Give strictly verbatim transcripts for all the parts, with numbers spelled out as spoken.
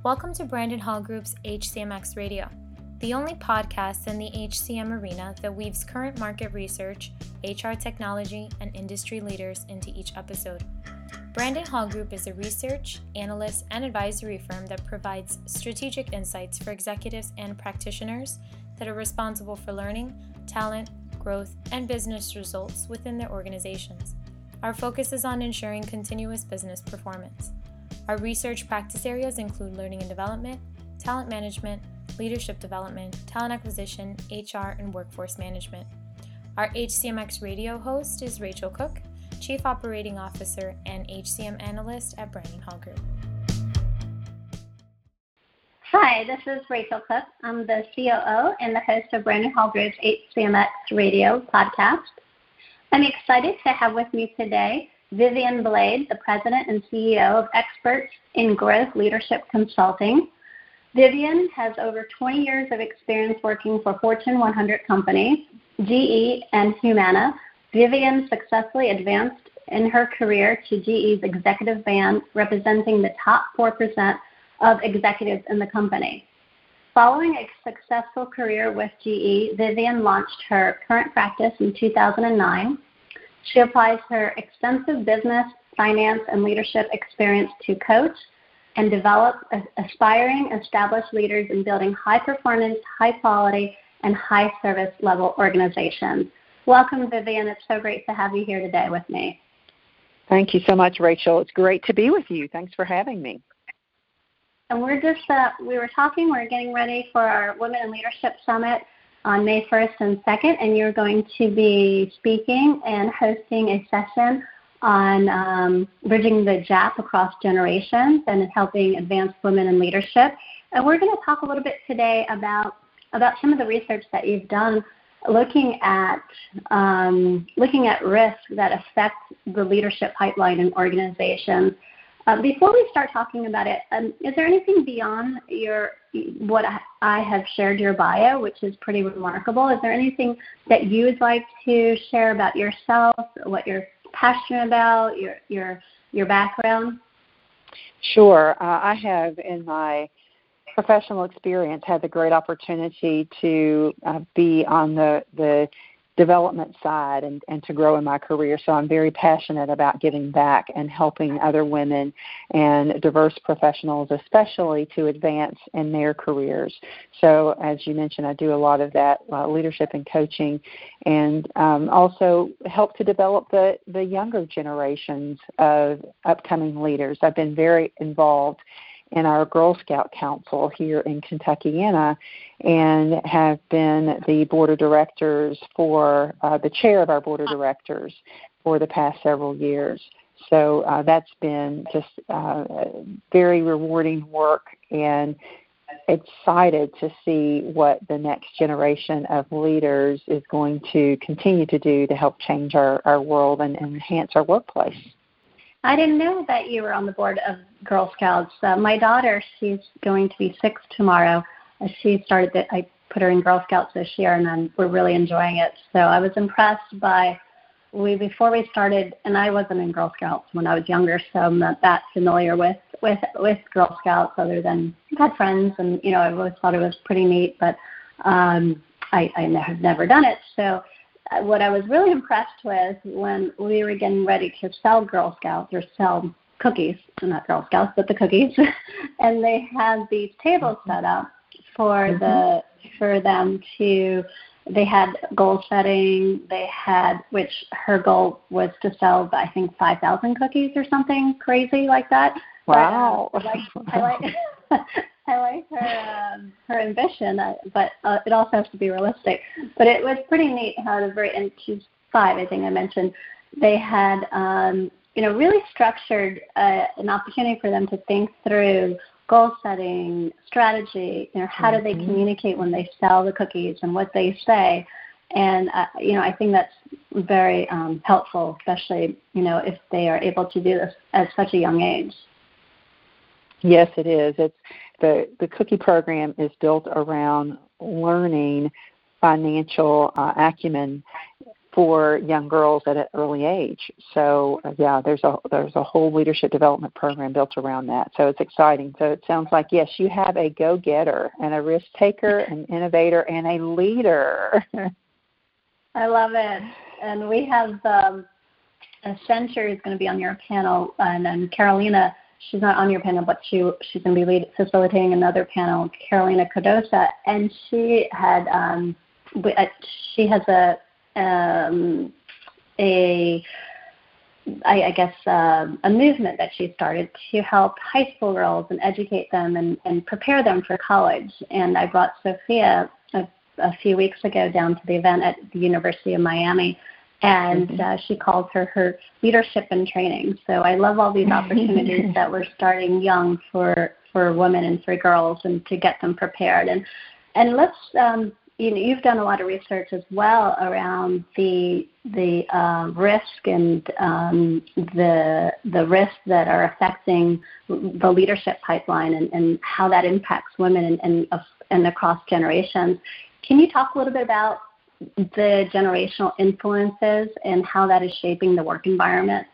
Welcome to Brandon Hall Group's H C M X Radio, the only podcast in the H C M arena that weaves current market research, H R technology, and industry leaders into each episode. Brandon Hall Group is a research, analyst, and advisory firm that provides strategic insights for executives and practitioners that are responsible for learning, talent, growth, and business results within their organizations. Our focus is on ensuring continuous business performance. Our research practice areas include learning and development, talent management, leadership development, talent acquisition, H R, and workforce management. Our H C M X radio host is Rachel Cook, Chief Operating Officer and H C M Analyst at Brandon Hall Group. Hi, this is Rachel Cook. I'm the C O O and the host of Brandon Hall Group's H C M X radio podcast. I'm excited to have with me today Vivian Blade, the President and C E O of Experts in Growth Leadership Consulting. Vivian has over twenty years of experience working for Fortune one hundred companies, G E and Humana. Vivian successfully advanced in her career to G E's executive band, representing the top four percent of executives in the company. Following a successful career with G E, Vivian launched her current practice in two thousand nine. She applies her extensive business, finance, and leadership experience to coach and develop aspiring established leaders in building high-performance, high-quality, and high-service level organizations. Welcome, Vivian. It's so great to have you here today with me. Thank you so much, Rachel. It's great to be with you. Thanks for having me. And we're just, uh, we were talking, we're getting ready for our Women in Leadership Summit on May first and second, and you're going to be speaking and hosting a session on um, bridging the gap across generations and helping advance women in leadership. And we're going to talk a little bit today about, about some of the research that you've done looking at um, looking at risks that affect the leadership pipeline in organizations. Uh, before we start talking about it, um, is there anything beyond your what I, I have shared your bio, which is pretty remarkable? Is there anything that you would like to share about yourself, what you're passionate about, your your your background? Sure. Uh, I have in my professional experience had the great opportunity to uh, be on the the development side and, and to grow in my career. So I'm very passionate about giving back and helping other women and diverse professionals, especially to advance in their careers. So as you mentioned, I do a lot of that uh, leadership and coaching, and um, also help to develop the, the younger generations of upcoming leaders. I've been very involved in our Girl Scout Council here in Kentuckiana, and have been the board of directors for, uh, the chair of our board of directors for the past several years. So uh, that's been just uh, very rewarding work, and excited to see what the next generation of leaders is going to continue to do to help change our, our world and, and enhance our workplace. I didn't know that you were on the board of Girl Scouts. Uh, my daughter, she's going to be six tomorrow. Uh, she started, the, I put her in Girl Scouts this year, and then we're really enjoying it. So I was impressed by, we before we started, and I wasn't in Girl Scouts when I was younger, so I'm not that familiar with, with, with Girl Scouts other than I've had friends, and, you know, I always thought it was pretty neat, but um, I, I have never done it. So what I was really impressed with when we were getting ready to sell Girl Scouts or sell cookies, not Girl Scouts, but the cookies, and they had these tables set up for mm-hmm. the for them to, they had goal setting, they had, which her goal was to sell, I think, five thousand cookies or something crazy like that. Wow. But, uh, I like, I like I like her um, her ambition, uh, but uh, it also has to be realistic. But it was pretty neat how the very, and she's five, I think I mentioned, they had um, you know really structured uh, an opportunity for them to think through goal setting, strategy. You know, how mm-hmm. do they communicate when they sell the cookies and what they say, and uh, you know I think that's very um, helpful, especially you know if they are able to do this at such a young age. Yes, it is. It's the the cookie program is built around learning financial uh, acumen for young girls at an early age. So uh, yeah, there's a there's a whole leadership development program built around that. So it's exciting. So it sounds like, yes, you have a go-getter and a risk taker, an innovator, and a leader. I love it. And we have um, Accenture is going to be on your panel, and then Carolina, she's not on your panel, but she she's going to be lead, facilitating another panel, Carolina Cardosa, and she had um, she has a Um, a, I, I guess, uh, a movement that she started to help high school girls and educate them and, and prepare them for college. And I brought Sophia a, a few weeks ago down to the event at the University of Miami, and mm-hmm. uh, she calls her her leadership and training. So I love all these opportunities that we're starting young for, for women and for girls and to get them prepared. And, and let's... Um, You know, you've done a lot of research as well around the the uh, risk and um, the the risks that are affecting the leadership pipeline and, and how that impacts women and, and and across generations. Can you talk a little bit about the generational influences and how that is shaping the work environment?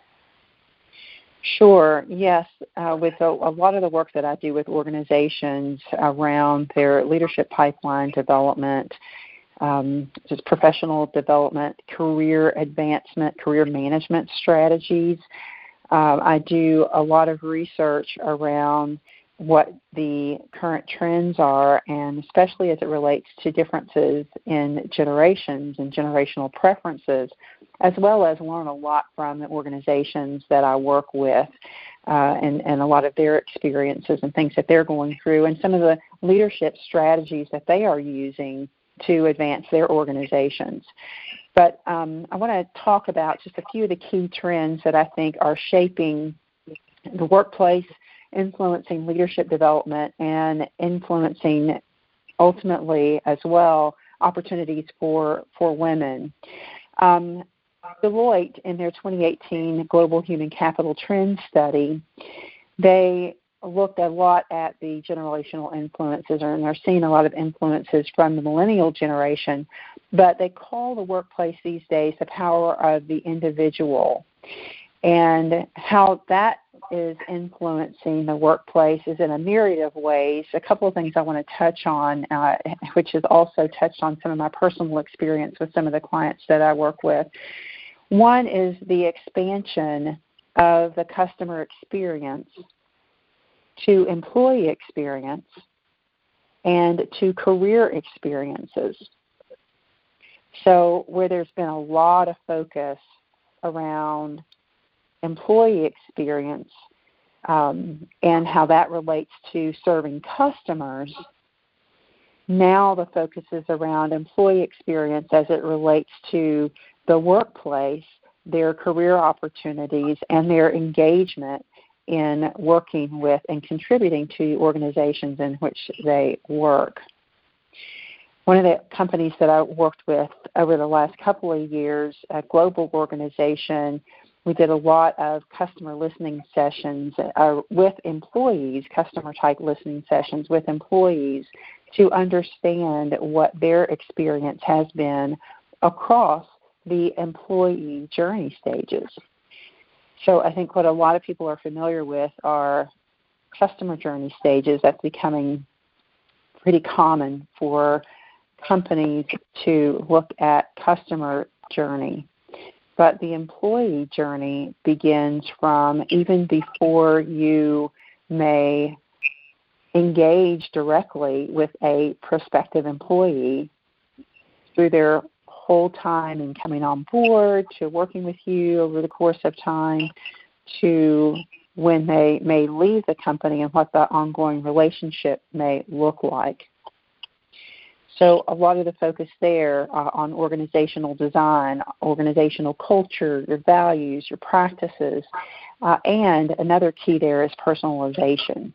Sure, yes. Uh, with a, a lot of the work that I do with organizations around their leadership pipeline development, um, just professional development, career advancement, career management strategies, uh, I do a lot of research around what the current trends are, and especially as it relates to differences in generations and generational preferences, as well as learn a lot from the organizations that I work with uh, and, and a lot of their experiences and things that they're going through and some of the leadership strategies that they are using to advance their organizations. But um, I want to talk about just a few of the key trends that I think are shaping the workplace, influencing leadership development, and influencing ultimately as well opportunities for, for women. Um, Deloitte, in their twenty eighteen Global Human Capital Trends Study, they looked a lot at the generational influences, and they're seeing a lot of influences from the millennial generation, but they call the workplace these days the power of the individual. And how that is influencing the workplace is in a myriad of ways. A couple of things I want to touch on, uh, which is also touched on some of my personal experience with some of the clients that I work with. One is the expansion of the customer experience to employee experience and to career experiences. So where there's been a lot of focus around employee experience um, and how that relates to serving customers, now the focus is around employee experience as it relates to the workplace, their career opportunities, and their engagement in working with and contributing to organizations in which they work. One of the companies that I worked with over the last couple of years, a global organization, we did a lot of customer listening sessions uh, with employees, customer-type listening sessions with employees to understand what their experience has been across the employee journey stages. So I think what a lot of people are familiar with are customer journey stages. That's becoming pretty common for companies to look at customer journey. But the employee journey begins from even before you may engage directly with a prospective employee through their whole time in coming on board, to working with you over the course of time, to when they may leave the company and what that ongoing relationship may look like. So a lot of the focus there uh, on organizational design, organizational culture, your values, your practices, uh, and another key there is personalization,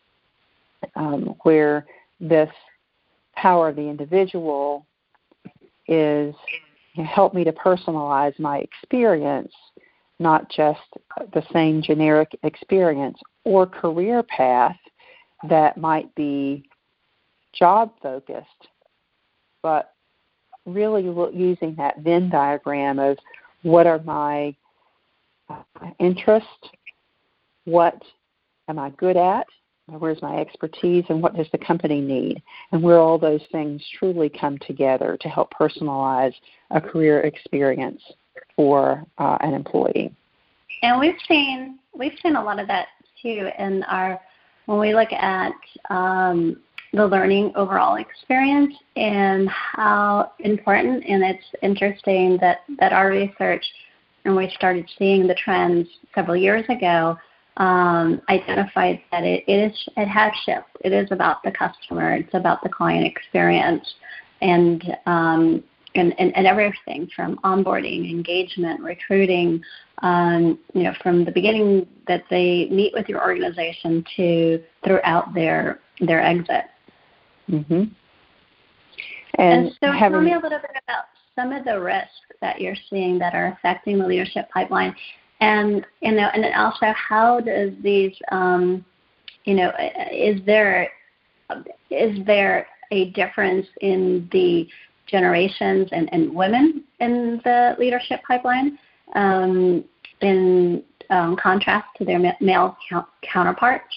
um, where this power of the individual is, you know, help me to personalize my experience, not just the same generic experience or career path that might be job-focused, but really look, using that Venn diagram of what are my uh, interests, what am I good at, where's my expertise, and what does the company need, and where all those things truly come together to help personalize a career experience for uh, an employee. And we've seen we've seen a lot of that too in our when we look at um, the learning overall experience and how important. And it's interesting that, that our research, and we started seeing the trends several years ago, um, identified that it, it is it has shifted. It is about the customer. It's about the client experience, and um, and, and, and everything from onboarding, engagement, recruiting, um, you know, from the beginning that they meet with your organization to throughout their their exit. Mm-hmm. And, and so having, tell me a little bit about some of the risks that you're seeing that are affecting the leadership pipeline. And, you know, and also how does these, um, you know, is there is there a difference in the generations and, and women in the leadership pipeline um, in um, contrast to their male count- counterparts?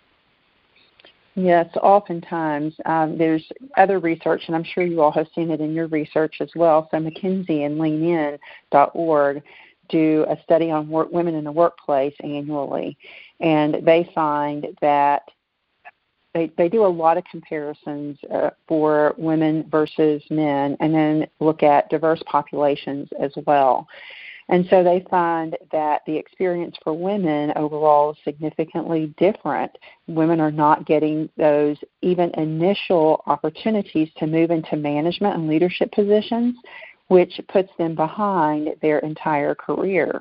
Yes, oftentimes um, there's other research, and I'm sure you all have seen it in your research as well. So McKinsey and lean in dot org do a study on work, women in the workplace annually, and they find that they, they do a lot of comparisons uh, for women versus men, and then look at diverse populations as well. And so they find that the experience for women overall is significantly different. Women are not getting those even initial opportunities to move into management and leadership positions, which puts them behind their entire career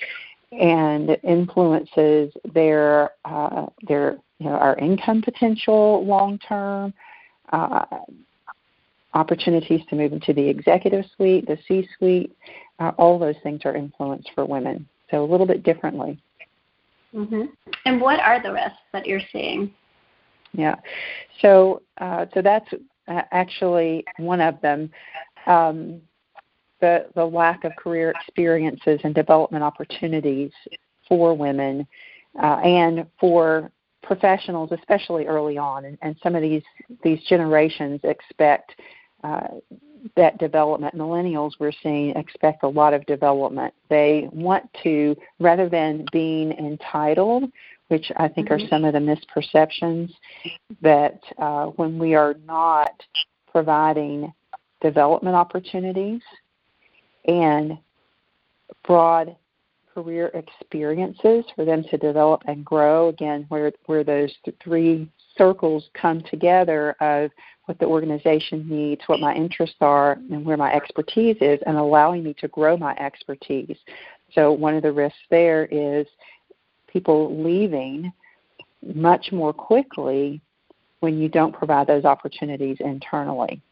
and influences their uh, their you know our income potential long term. Uh, opportunities to move into the executive suite, the C-suite, uh, all those things are influenced for women, so a little bit differently. Mm-hmm. And what are the risks that you're seeing? Yeah, so uh, so that's uh, actually one of them. Um, the the lack of career experiences and development opportunities for women uh, and for professionals, especially early on, and, and some of these these generations expect uh, that development. Millennials, we're seeing, expect a lot of development. They want to, rather than being entitled, which I think mm-hmm. are some of the misperceptions, that uh, when we are not providing development opportunities and broad career experiences for them to develop and grow, again, where where those th- three circles come together of what the organization needs, what my interests are, and where my expertise is, and allowing me to grow my expertise. So one of the risks there is people leaving much more quickly when you don't provide those opportunities internally.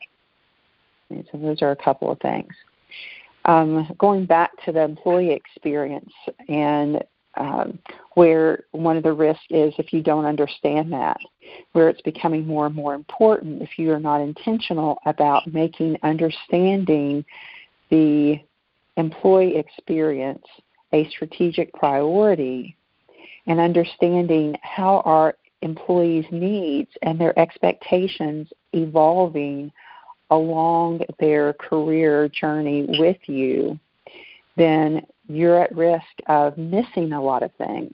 And so those are a couple of things. Um, going back to the employee experience, and um, where one of the risks is if you don't understand that, where it's becoming more and more important if you are not intentional about making understanding the employee experience a strategic priority and understanding how our employees' needs and their expectations evolving along their career journey with you, then you're at risk of missing a lot of things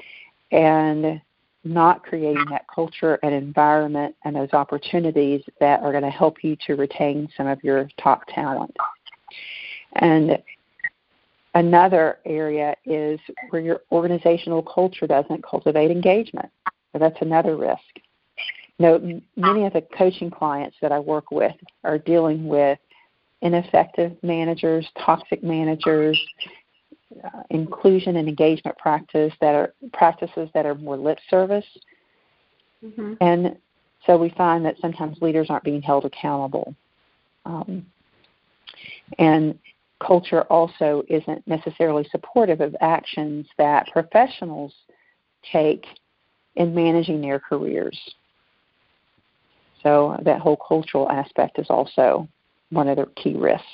and not creating that culture and environment and those opportunities that are going to help you to retain some of your top talent. And another area is where your organizational culture doesn't cultivate engagement. So that's another risk. You know, many of the coaching clients that I work with are dealing with ineffective managers, toxic managers, uh, inclusion and engagement practice that are practices that are more lip service. Mm-hmm. And so we find that sometimes leaders aren't being held accountable. Um, and culture also isn't necessarily supportive of actions that professionals take in managing their careers. So that whole cultural aspect is also one of the key risks.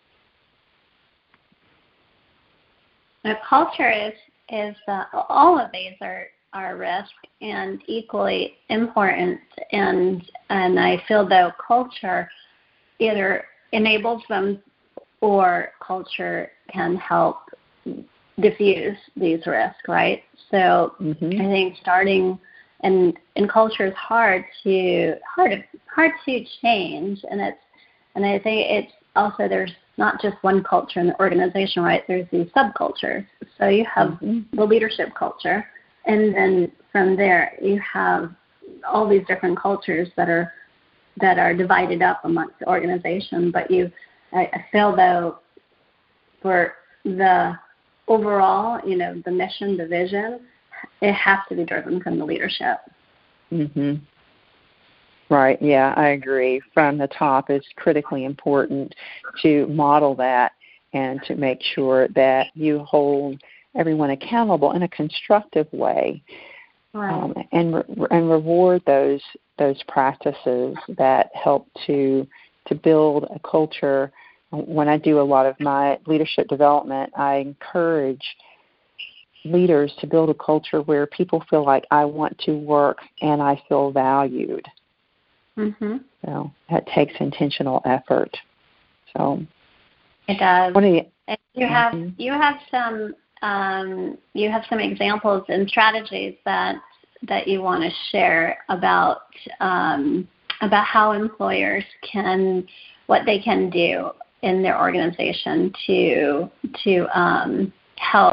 The culture is is uh, all of these are are risk and equally important, and and I feel though culture either enables them or culture can help diffuse these risks, right? So mm-hmm. I think starting and and culture is hard to hard to hard to change, and it's and I think it's also there's not just one culture in the organization, right? There's these subcultures. So you have mm-hmm. the leadership culture, and then from there you have all these different cultures that are that are divided up amongst the organization. But you, I, I feel though, for the overall, you know, the mission, the vision, it has to be driven from the leadership. Mm-hmm. Right, yeah, I agree. From the top, it's critically important to model that and to make sure that you hold everyone accountable in a constructive way, right. um, and re- and reward those those practices that help to to build a culture. When I do a lot of my leadership development, I encourage leaders to build a culture where people feel like I want to work and I feel valued. Mm-hmm. So that takes intentional effort. So it does. What are you, and you mm-hmm. have you have some um, you have some examples and strategies that that you want to share about um, about how employers can what they can do in their organization to to um, help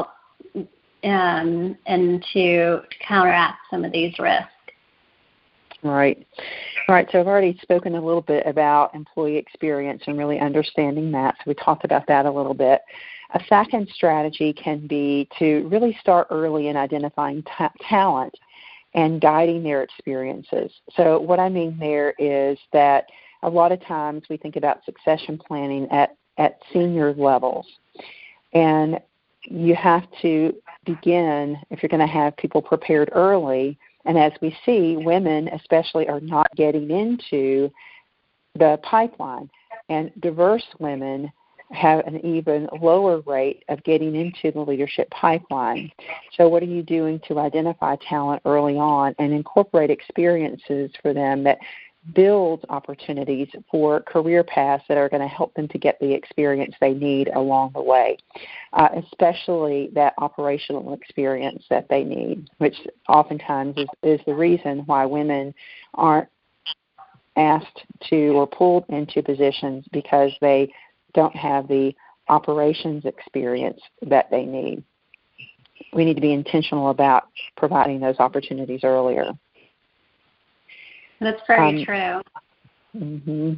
um, and to counteract some of these risks. Right. All right. So I've already spoken a little bit about employee experience and really understanding that. So we talked about that a little bit. A second strategy can be to really start early in identifying ta- talent and guiding their experiences. So what I mean there is that a lot of times we think about succession planning at, at senior levels. And you have to begin, if you're going to have people prepared early. And as we see, women especially are not getting into the pipeline. And diverse women have an even lower rate of getting into the leadership pipeline. So what are you doing to identify talent early on and incorporate experiences for them that build opportunities for career paths that are going to help them to get the experience they need along the way, uh, especially that operational experience that they need, which oftentimes is, is the reason why women aren't asked to or pulled into positions, because they don't have the operations experience that they need. We need to be intentional about providing those opportunities earlier. That's very um, true. Mm-hmm.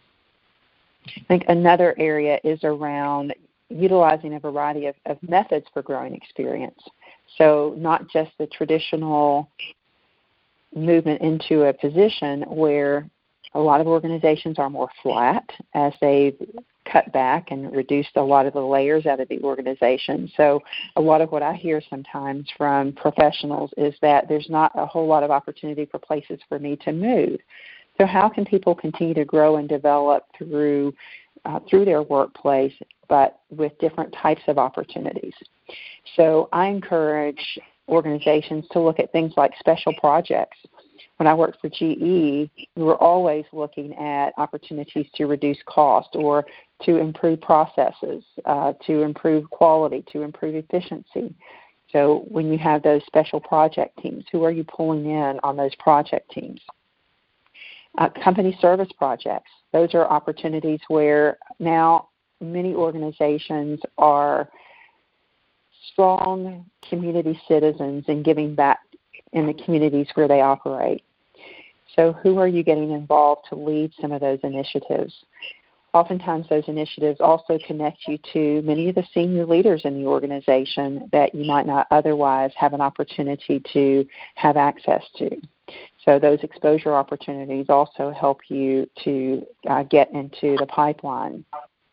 I think another area is around utilizing a variety of, of methods for growing experience. So not just the traditional movement into a position where a lot of organizations are more flat as they've cut back and reduced a lot of the layers out of the organization. So a lot of what I hear sometimes from professionals is that there's not a whole lot of opportunity for places for me to move. So how can people continue to grow and develop through uh, through their workplace, but with different types of opportunities? So I encourage organizations to look at things like special projects. When I worked for G E, we were always looking at opportunities to reduce cost or to improve processes, uh, to improve quality, to improve efficiency. So when you have those special project teams, who are you pulling in on those project teams? Uh, company service projects, those are opportunities where now many organizations are strong community citizens and giving back in the communities where they operate. So who are you getting involved to lead some of those initiatives? Oftentimes those initiatives also connect you to many of the senior leaders in the organization that you might not otherwise have an opportunity to have access to. So those exposure opportunities also help you to uh, get into the pipeline.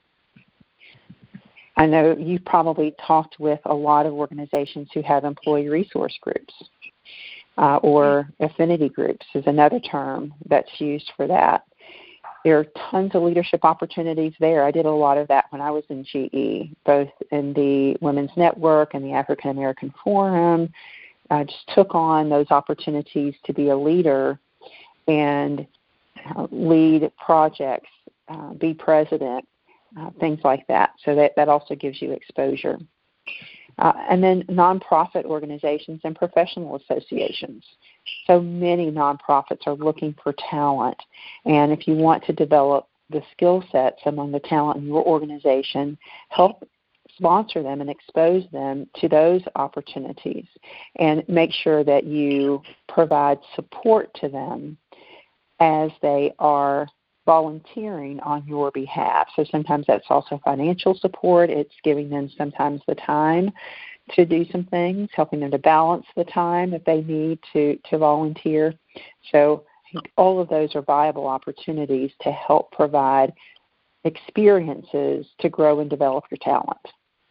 I know you've probably talked with a lot of organizations who have employee resource groups. Uh, or affinity groups is another term that's used for that. there are tons of leadership opportunities there. I did a lot of that when I was in G E, both in the Women's Network and the African American Forum. I just took on those opportunities to be a leader and uh, lead projects, uh, be president, uh, things like that. So that, that also gives you exposure. Uh, and then nonprofit organizations and professional associations. So many nonprofits are looking for talent. And if you want to develop the skill sets among the talent in your organization, help sponsor them and expose them to those opportunities and make sure that you provide support to them as they are volunteering on your behalf. So sometimes that's also financial support. It's giving them sometimes the time to do some things, helping them to balance the time that they need to, to volunteer. So I think all of those are viable opportunities to help provide experiences to grow and develop your talent.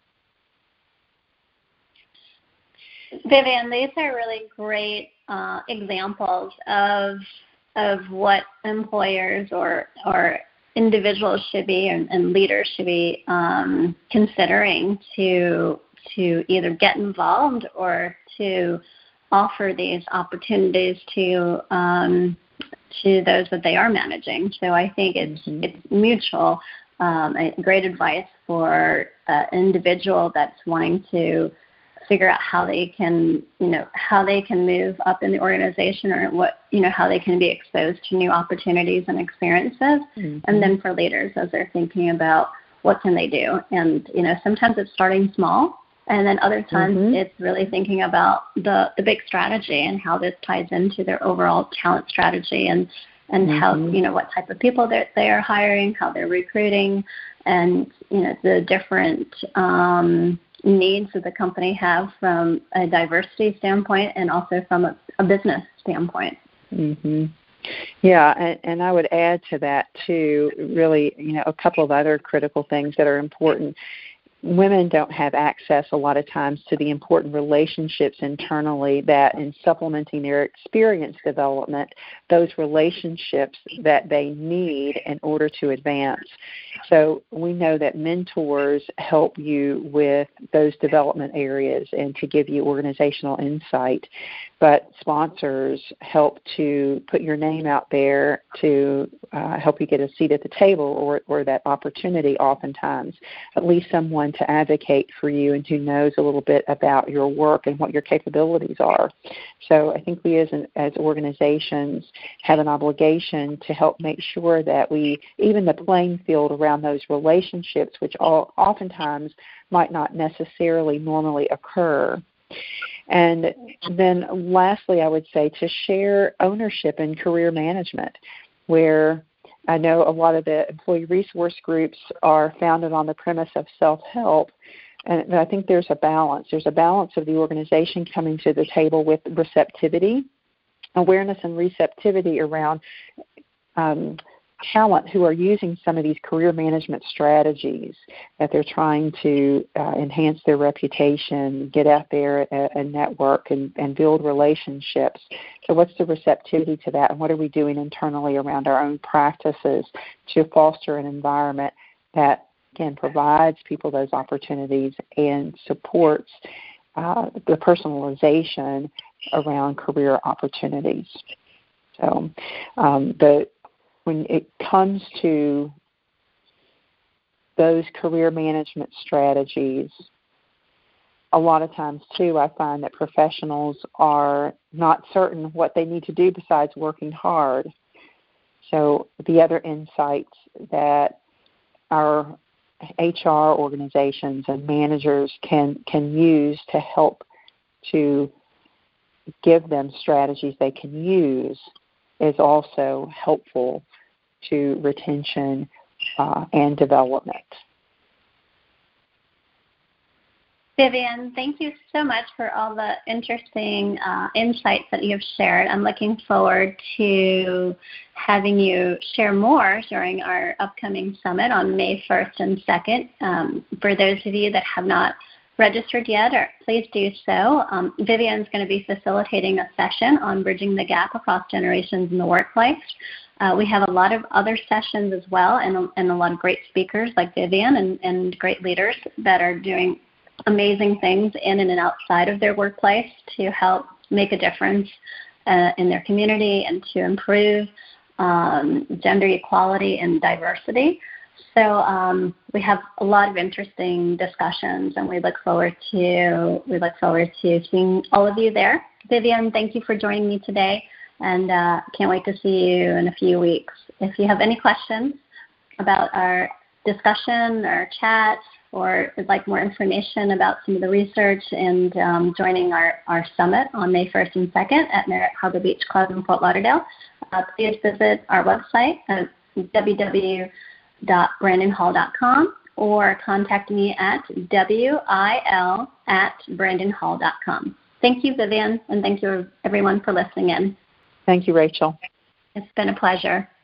Vivian, these are really great uh, examples of of what employers or or individuals should be and, and leaders should be um, considering to to either get involved or to offer these opportunities to um, to those that they are managing. So I think it's mm-hmm. it's mutual. Um, great advice for an individual that's wanting to figure out how they can, you know, how they can move up in the organization, or what, you know, how they can be exposed to new opportunities and experiences. Mm-hmm. And then for leaders, as they're thinking about what can they do. And, you know, sometimes it's starting small, and then other times mm-hmm. it's really thinking about the, the big strategy and how this ties into their overall talent strategy, and, and mm-hmm. how, you know, what type of people that they are hiring, how they're recruiting, and, you know, the different um, needs that the company have from a diversity standpoint and also from a, a business standpoint. Mm-hmm. Yeah, and, and I would add to that too, really, you know, a couple of other critical things that are important. Women don't have access a lot of times to the important relationships internally that, in supplementing their experience development, those relationships that they need in order to advance. So we know that mentors help you with those development areas and to give you organizational insight, but sponsors help to put your name out there to uh, help you get a seat at the table, or, or that opportunity oftentimes, at least someone to advocate for you and who knows a little bit about your work and what your capabilities are. So I think we as an, as organizations have an obligation to help make sure that we, even the playing field around those relationships, which all, oftentimes might not necessarily normally occur. And then lastly, I would say to share ownership in career management, where I know a lot of the employee resource groups are founded on the premise of self-help, and I think there's a balance. There's a balance of the organization coming to the table with receptivity, awareness and receptivity around um, talent who are using some of these career management strategies, that they're trying to uh, enhance their reputation, get out there and, and network and, and build relationships. So what's the receptivity to that, and what are we doing internally around our own practices to foster an environment that, again, provides people those opportunities and supports uh, the personalization around career opportunities. So um, the when it comes to those career management strategies, a lot of times, too, I find that professionals are not certain what they need to do besides working hard. So the other insights that our H R organizations and managers can, can use to help to give them strategies they can use is also helpful to retention uh, and development. Vivian, thank you so much for all the interesting uh, insights that you've shared. I'm looking forward to having you share more during our upcoming summit on May first and second. Um, for those of you that have not registered yet, or please do so. Um, Vivian's going to be facilitating a session on bridging the gap across generations in the workplace. Uh, we have a lot of other sessions as well, and, and a lot of great speakers like Vivian and, and great leaders that are doing amazing things in and outside of their workplace to help make a difference uh, in their community and to improve um, gender equality and diversity. So um, we have a lot of interesting discussions, and we look forward to we look forward to seeing all of you there. Vivian, thank you for joining me today, and uh, can't wait to see you in a few weeks. If you have any questions about our discussion or chat, or would like more information about some of the research and um, joining our, our summit on May first and second at Merritt Harbor Beach Club in Fort Lauderdale, uh, please visit our website at w w w dot brandon hall dot com or contact me at wil at brandon hall dot com. Thank you, Vivian, and thank you, everyone, for listening in. Thank you, Rachel. It's been a pleasure.